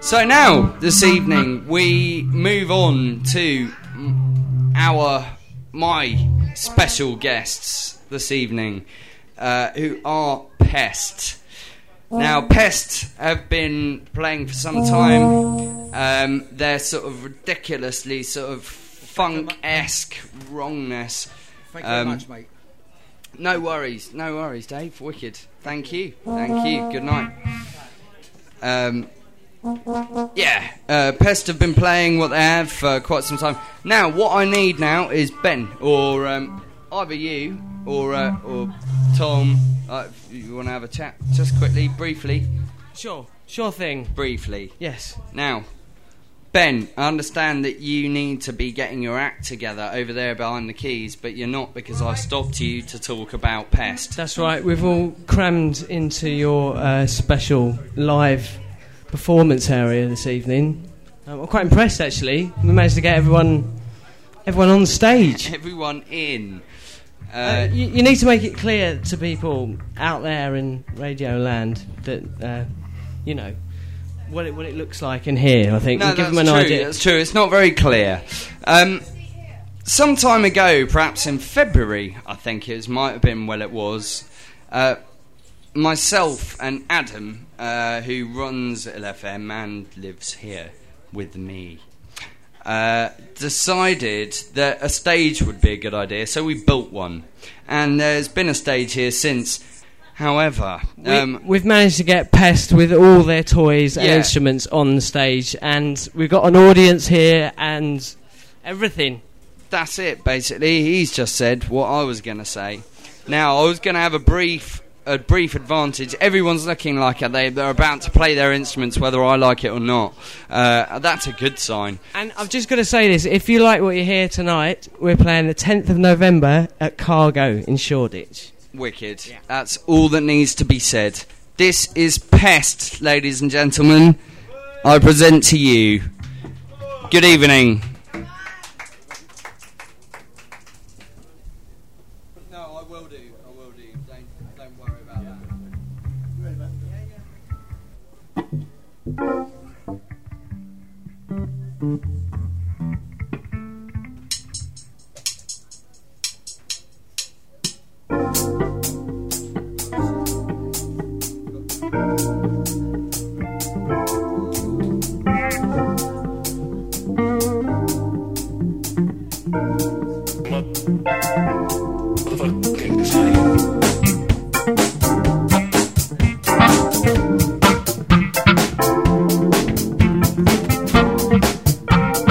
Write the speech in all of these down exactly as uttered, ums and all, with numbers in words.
So now, this evening, we move on to our, my special guests this evening, uh, who are Pest. Now, Pest have been playing for some time. Um, they're sort of ridiculously sort of funk-esque wrongness. Thank you um, very much, mate. No worries, no worries, Dave. Wicked. Thank you, thank you. Good night. Um... Yeah, uh, Pest have been playing what they have for quite some time. Now, what I need now is Ben, or um, either you, or uh, or Tom. Uh, if you want to have a chat, just quickly, briefly. Sure, sure thing. Briefly. Yes. Now, Ben, I understand that you need to be getting your act together over there behind the keys, but you're not because I stopped you to talk about Pest. That's right, we've all crammed into your uh, special live performance area this evening. Um, I'm quite impressed, actually. We managed to get everyone everyone on stage. Everyone in. Uh, uh, you, you need to make it clear to people out there in Radio Land that, uh, you know, what it, what it looks like in here, I think. No, and give that's them an true, idea. that's true. It's not very clear. Um, some time ago, perhaps in February, I think it was, might have been, well, it was, uh, myself and Adam, uh, who runs L F M and lives here with me, uh, decided that a stage would be a good idea, so we built one. And there's been a stage here since. However, um, we, we've managed to get Pest with all their toys and yeah. instruments on the stage, and we've got an audience here and everything. That's it, basically. He's just said what I was going to say. Now, I was going to have a brief a brief advantage. Everyone's looking like they, they're about to play their instruments, whether I like it or not. Uh, that's a good sign. And I've just got to say this. If you like what you hear tonight, we're playing the tenth of November at Cargo in Shoreditch. Wicked. Yeah. That's all that needs to be said. This is Pest, ladies and gentlemen. I present to you. Good evening. No, I will do. I will do. Don't, don't worry about that. You ready, man? Fucking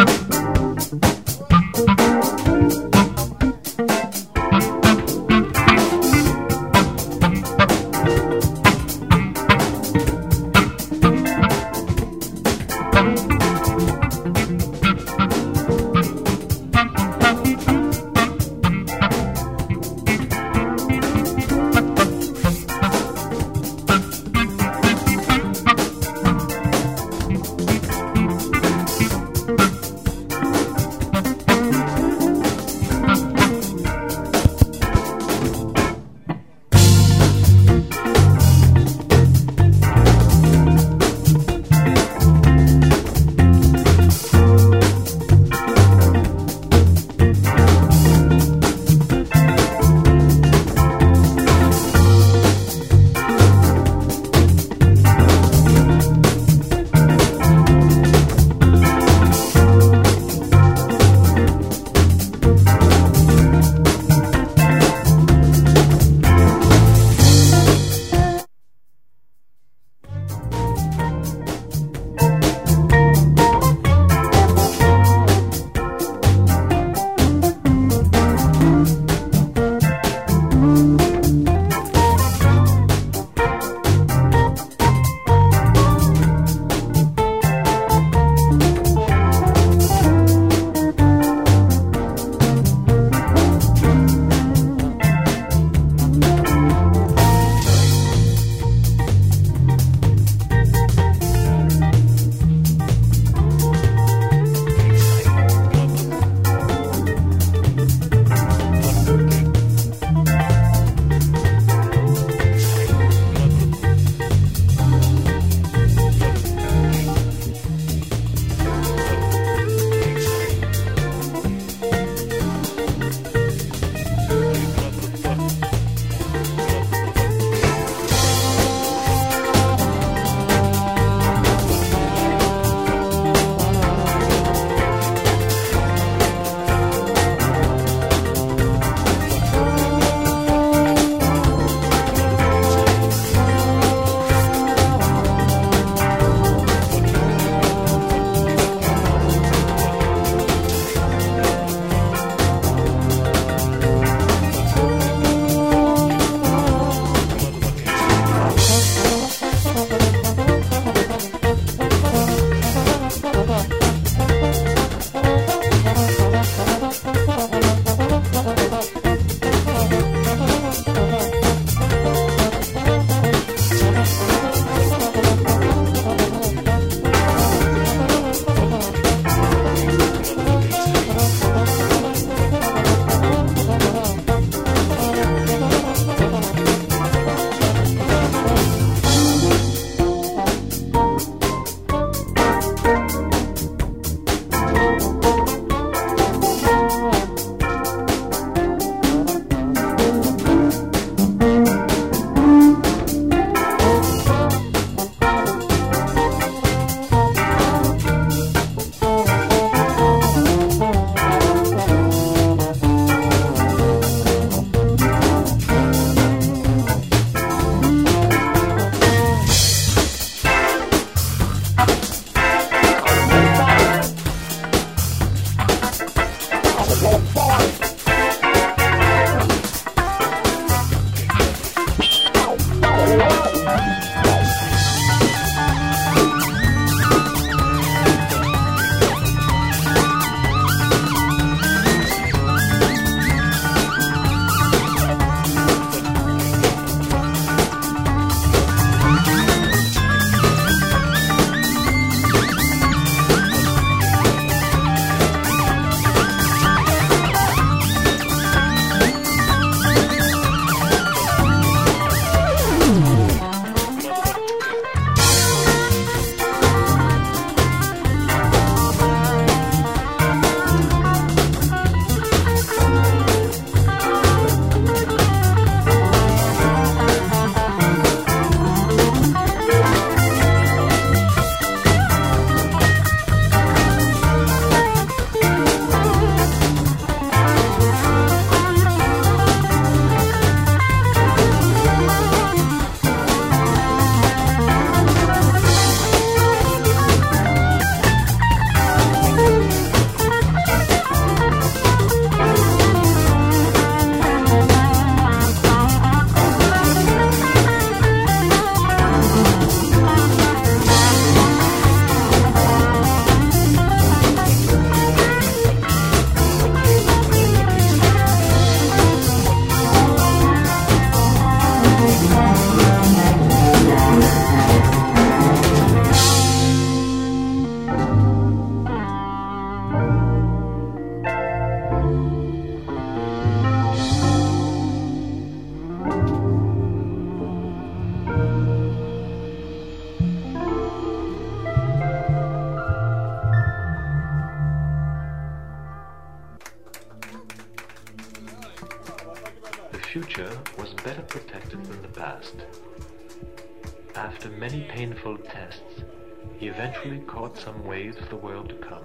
future was better protected than the past. After many painful tests, he eventually caught some waves of the world to come.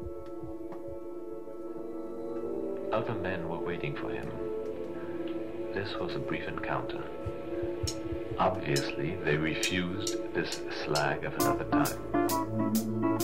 Other men were waiting for him. This was a brief encounter. Obviously, they refused this slag of another time.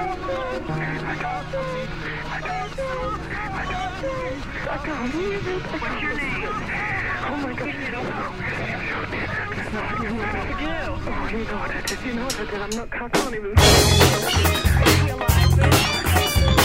What's your name? Oh my God. Oh, you know what I did. You know what I did. I'm not, I can't even. Are you alive, bitch?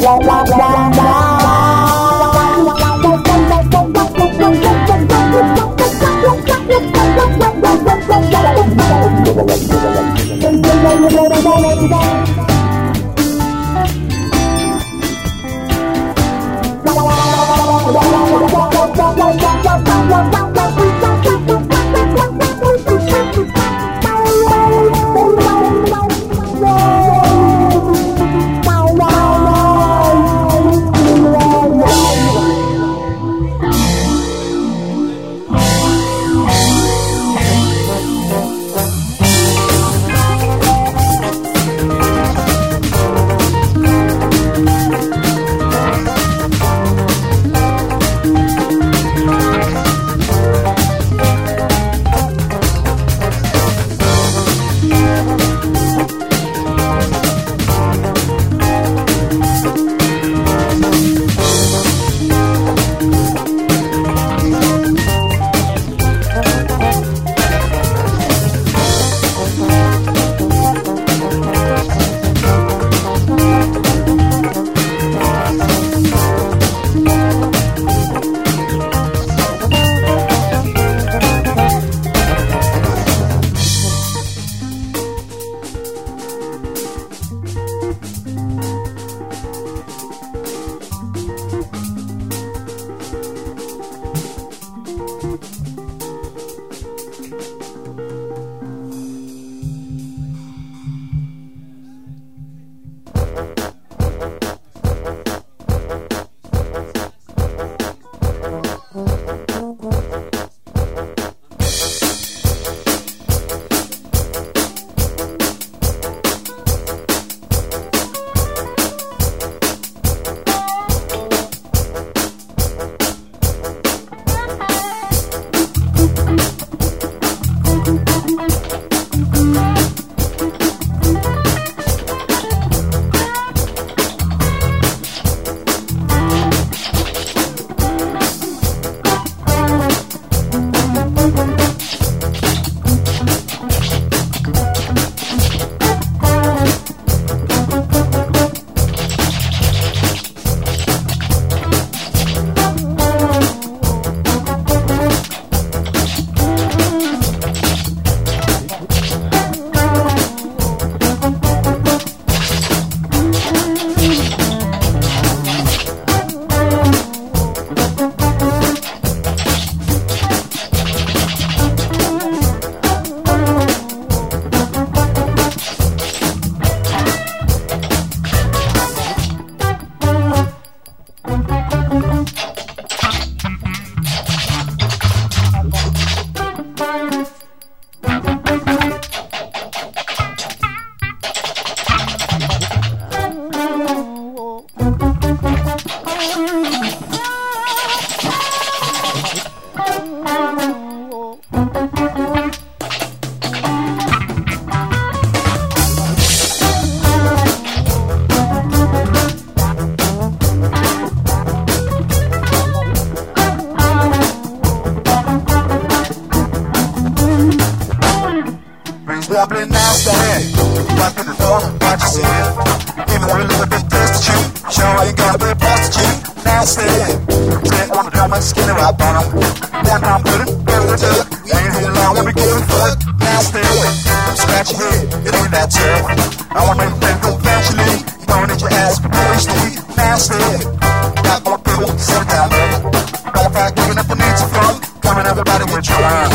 wobbling now, stand. Walk in the door, watch yourself. Even though a little bit destitute, sure ain't gotta be a prostitute. Now stand. Stand on the drum and skinny right bottom. Down, down, put it, go to the tug. We ain't here long when we give a fuck. Now stand. Scratch your head, it ain't that tough. I want to make them go eventually. You don't need your ass for poetry. Now stand. Got more people, sit down, brother. Don't fight giving up the needs of fun. Coming everybody with your line.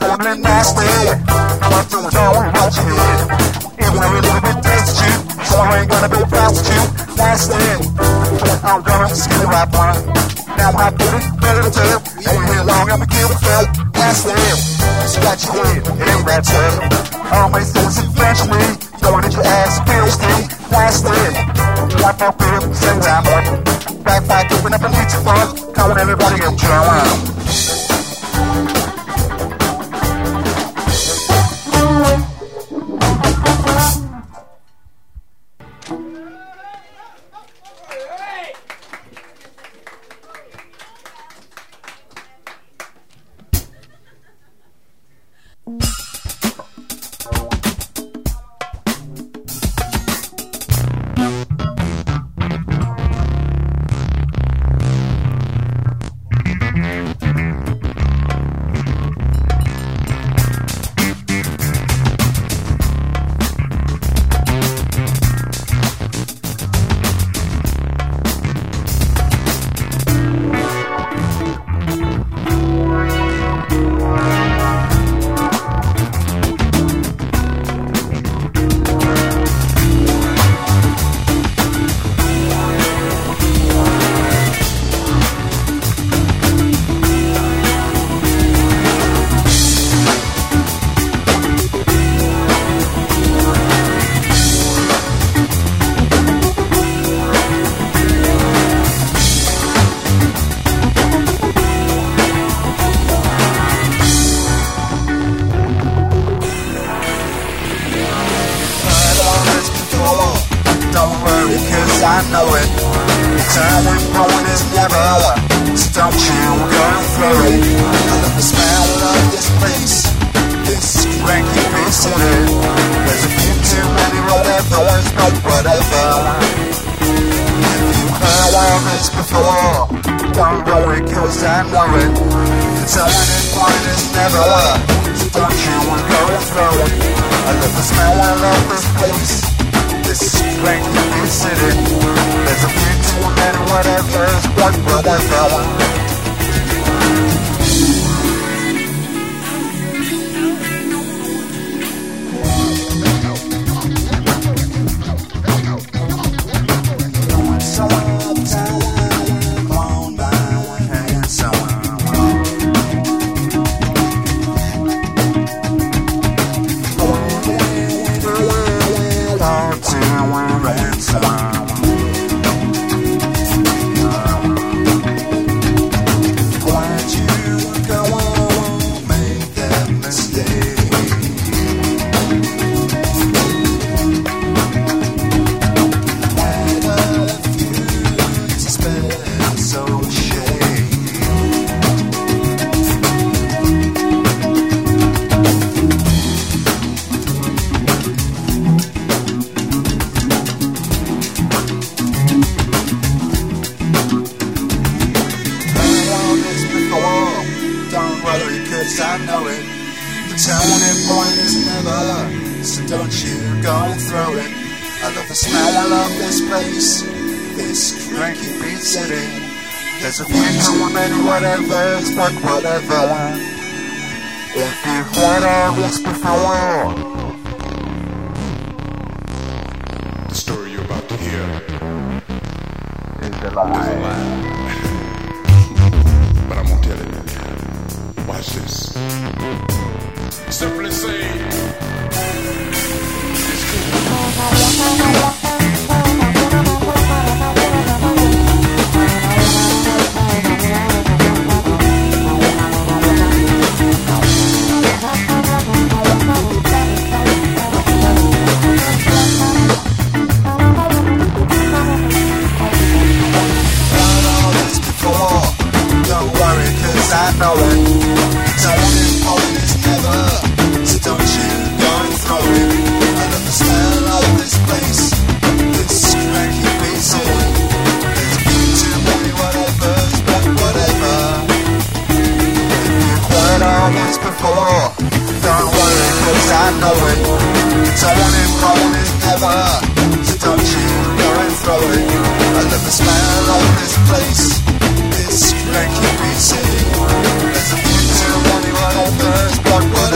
totally nasty. I'm doing all what you hear. Even a little bit destitute, so I ain't gonna be a prostitute. Nasty. I'm gonna skinny right one. Now my booty ready to tell. You ain't here long, I'ma kill the fell. Nasty. Scratch your head, it ain't that tough. Always things eventually. Going at your ass, feels deep. Nasty. Wipe up here, same time up. Back back, giving up and need to fuck. Calling everybody and drown out. I know it. The time we're going is never. So don't you go through it. I love the smell of this place. This cranky piece in it. There's a few too many whatever ones, no whatever. If you heard all this before, don't worry, cause I know it. The time we're going is never. So don't you go through it. I love the smell of this place. This cranky piece in it. There's a few too many whatever's, what whatever. I know it. The town and point is never. So don't you go through it. I love the smell, I love this place. This cranky beat city. There's a few too many whatevers, but whatever. If you've heard all this before. The story you're about to hear is a lie. Is a lie. But I'm gonna tell it. Watch this. Simply say, it's cool. Don't worry, cause I know it. Don't hold this never. So don't you go throw it. I love the smell of this place. This cranky piece of it. There's been too many whatevers, but whatever. If you've heard all this before, don't worry, cause I know it. Don't hold this never. So don't you go and throw it. I love the smell of this place. This cranky piece of it. There's a few too many whatevers, but whatever.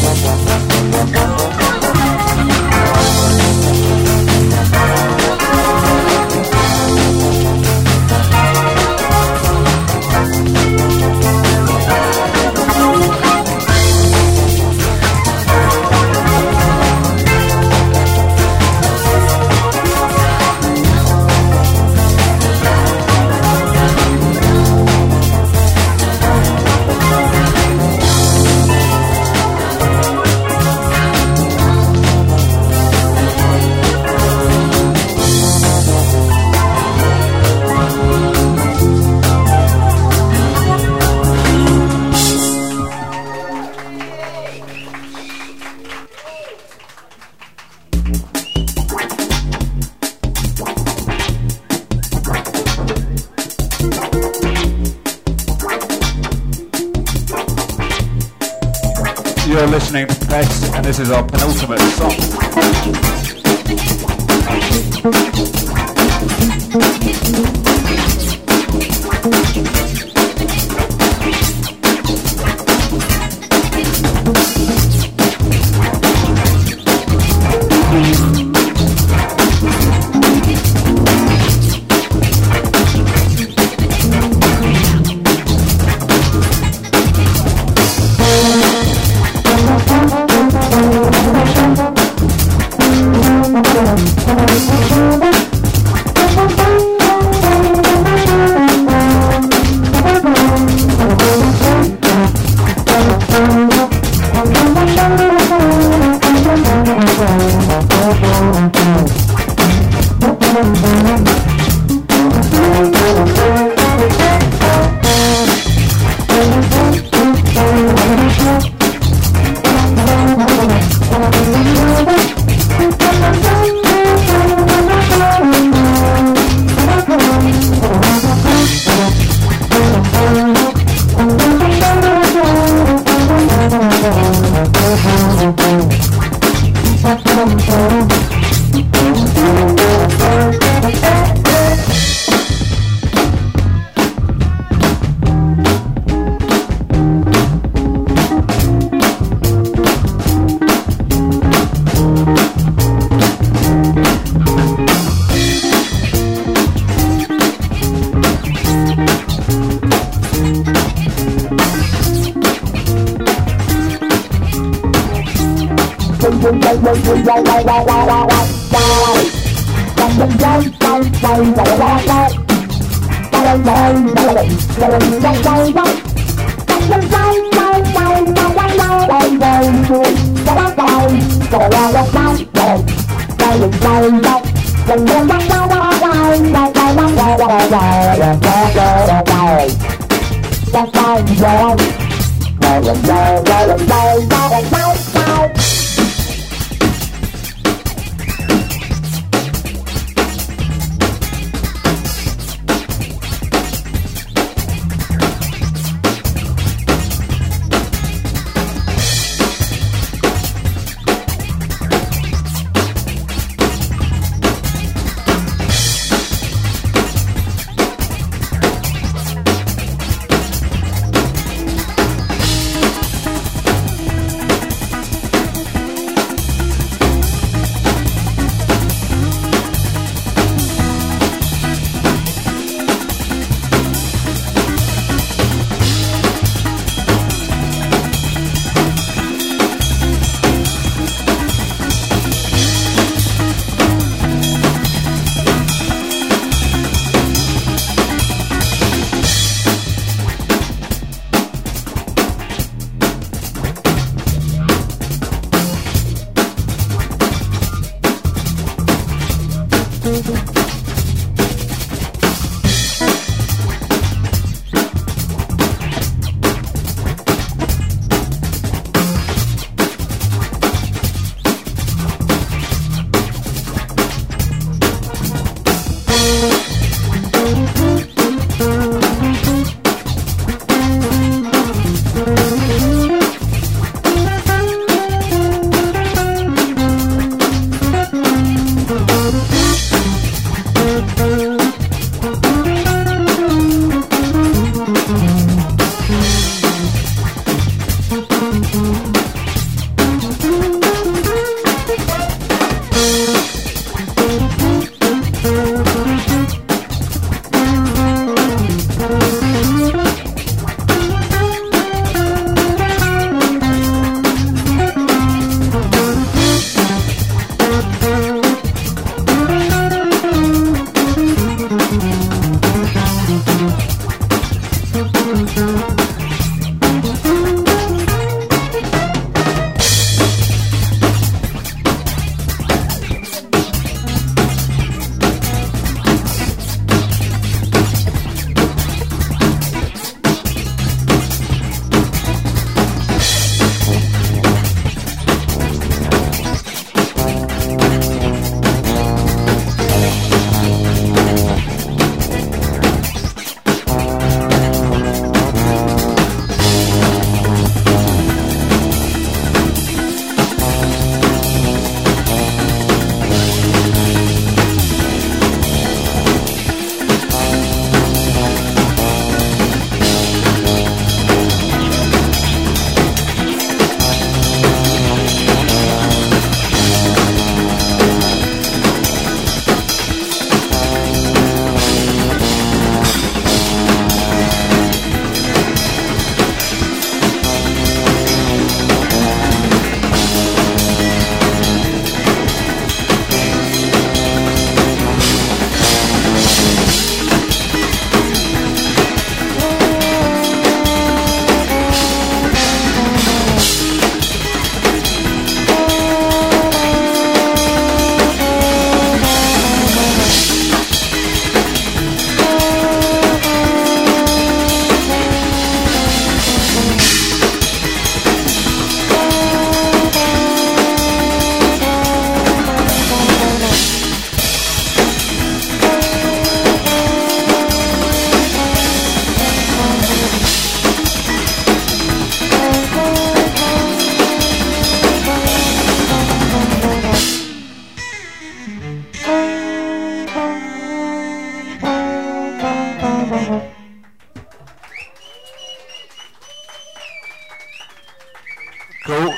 You're listening to Pest, and this is our penultimate song.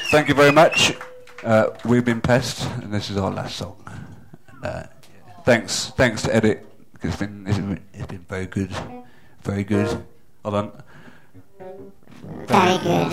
thank you very much. Uh, we've been Pest, and this is our last song. And, uh, thanks, thanks to Edit. It's been, it's been, it's been very good, very good. Hold on. Very good.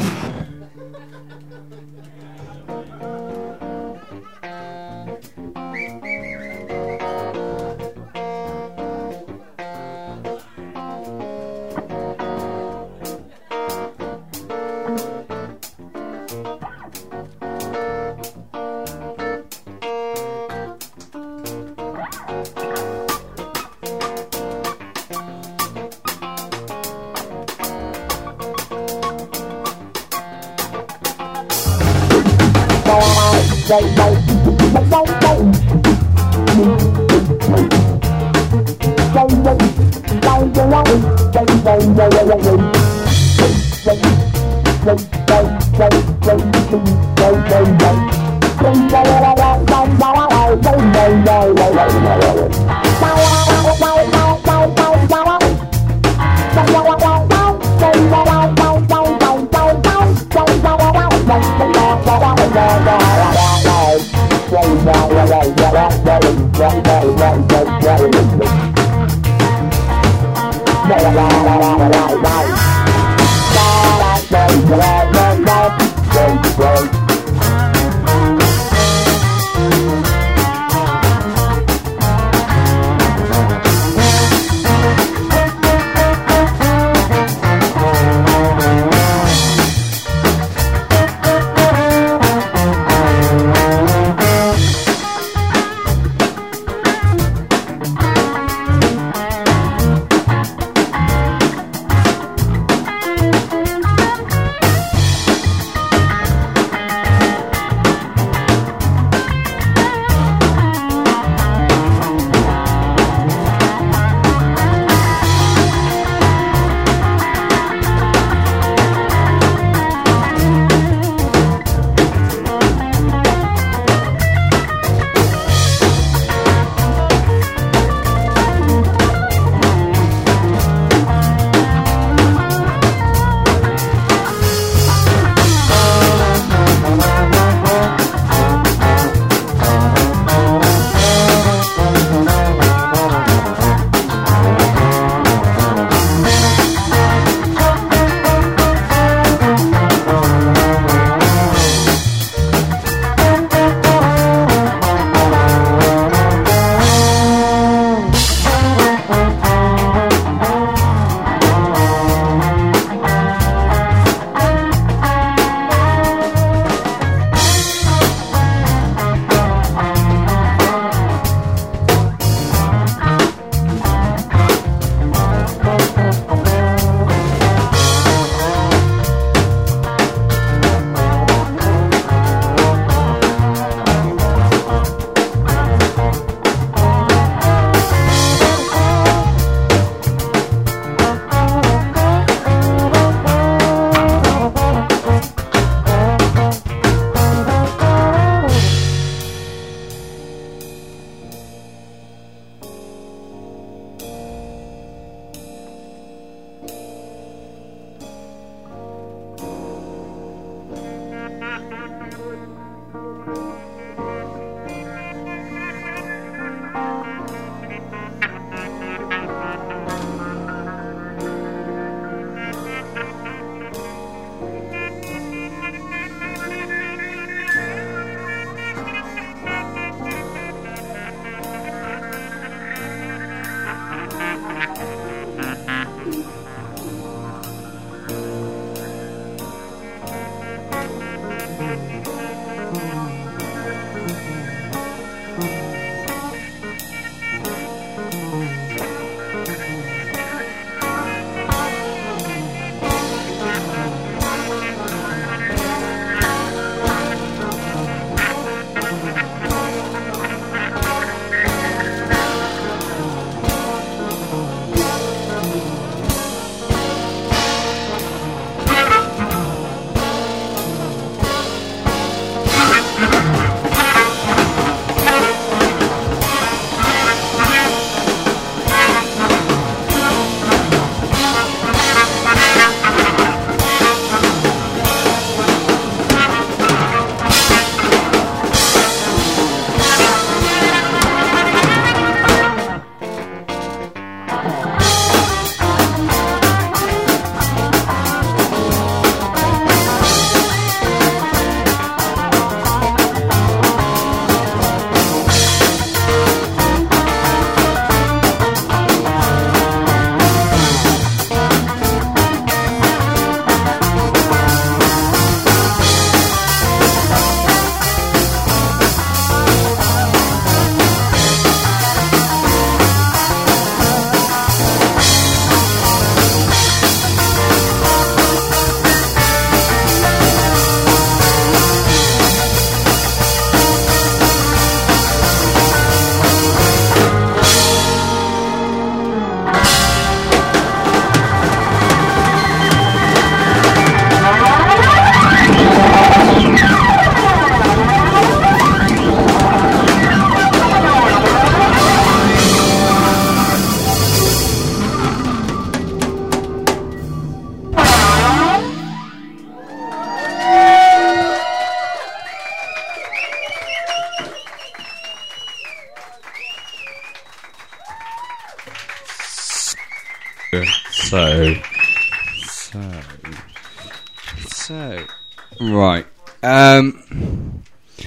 So, so, so, right. Um,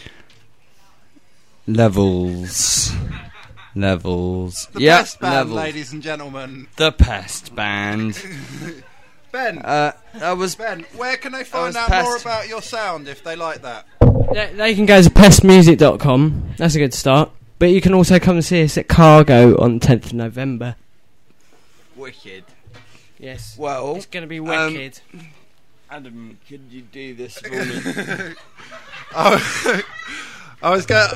levels, levels. The Yep, Pest Band, levels. ladies and gentlemen. The Pest Band. Ben, Uh, that was Ben, where can they find was out Pest. more about your sound if they like that? They, they can go to pest music dot com. That's a good start. But you can also come and see us at Cargo on tenth of November. wicked. Yes. Well, It's going to be um, wicked. Adam, could you do this for me? I, I was go-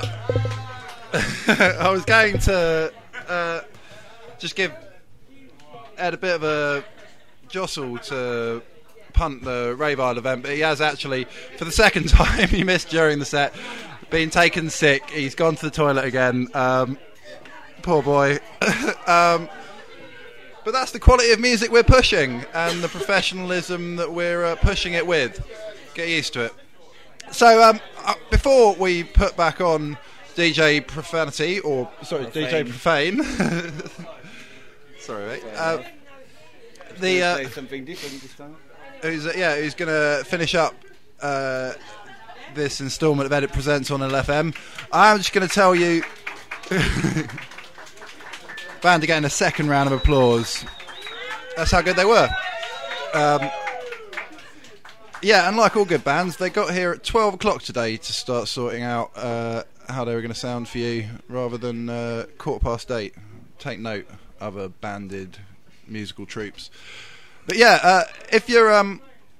I was going to uh, just give Ed a bit of a jostle to punt the Rave Isle event, but he has actually, for the second time he missed during the set, been taken sick. He's gone to the toilet again. Um, poor boy. um, but that's the quality of music we're pushing and the professionalism that we're uh, pushing it with. Get used to it. So um, uh, before we put back on D J Profanity, or sorry, D J Profane. Sorry, mate. Uh, the uh, something different this time. who's uh, yeah, who's going to finish up uh, this instalment of Edit Presents on L F M. I'm just going to tell you, band are getting a second round of applause. That's how good they were. Um, yeah, and like all good bands, they got here at twelve o'clock today to start sorting out uh, how they were going to sound for you, rather than uh, quarter past eight. Take note, other banded musical troops. But yeah, uh, if you're um,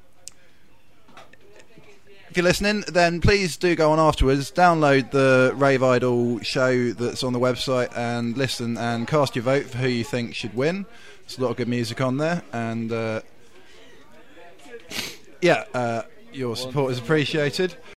if you're listening, then please do go on afterwards, download the Rave Idol show that's on the website, and listen and cast your vote for who you think should win. There's a lot of good music on there, and uh, yeah, uh, your support is appreciated.